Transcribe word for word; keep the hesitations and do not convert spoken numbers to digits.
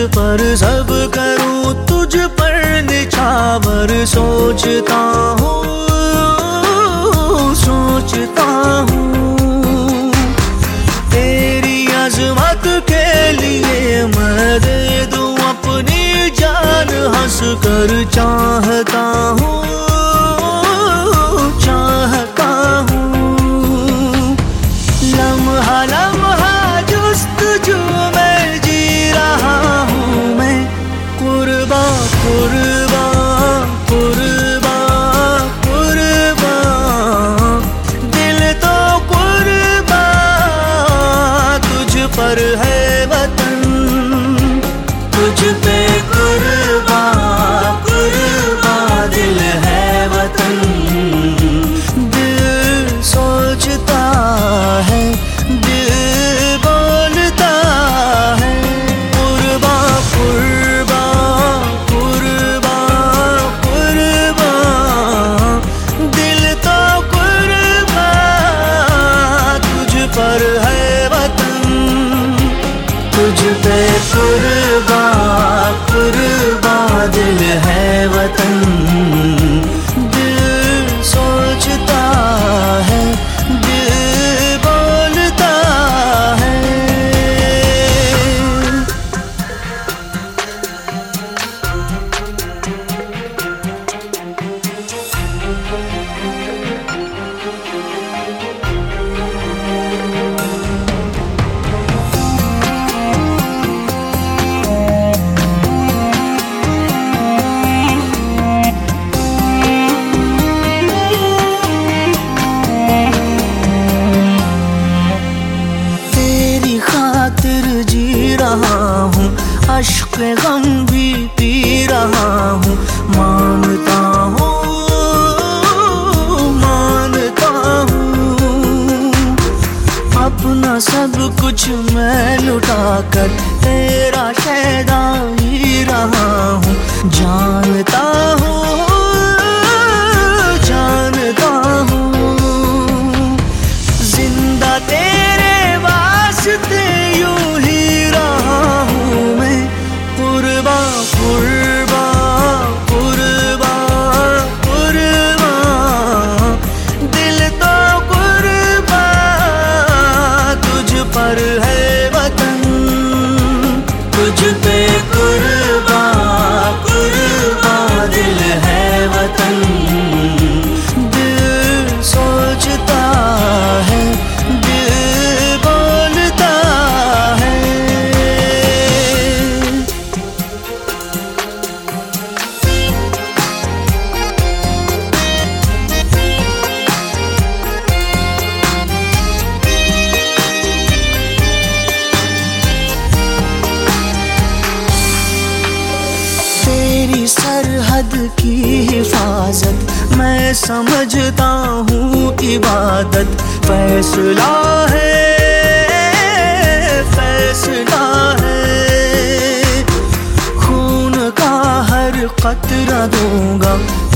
पर सब करूं तुझ पर निछावर। सोचता हूँ सोचता हूँ तेरी अज़मत के लिए मैं दे दूं अपनी जान। हंस कर चाहता हूँ चाहता हूँ लम्हा लम्हा जुस्तजू में जी रहा हूँ मैं। कुर्बा कुर्बा कुर्बा कुर्बा दिल तो कुर्बा तुझ पर है वतन। तुझ पे कुर्बा कुर्बा दिल है वतन। दिल सोचता है दिल बोलता है। कुर्बा कुर्बा कुर्बा कुर्बा दिल तो कुर्बा तुझ पर है वतन। तुझ पे कुर्बा कुर्बा दिल है वतन। दिल सोचता है दिल बोलता है। जी रहा हूँ अश्क गम भी पी रहा हूँ। मानता हूँ मानता हूँ अपना सब कुछ मैं लुटा कर तेरा शहदा ही रहा हूँ। जानता हूँ जानता हूँ जिंदा तेरे वास्ते यूं ही रहा हूँ मैं। कुर्बा कुर्बा कुर्बा कुर्बा दिल तो कुर्बा तुझ पर है वतन। तुझ पे कुर्बा कुर्बा दिल है वतन। दिल सोचता है दिल बोलता है। तेरी सरहद की हिफाजत मैं समझता हूँ इबादत। फैसला है फैसला है खून का हर कतरा दूंगा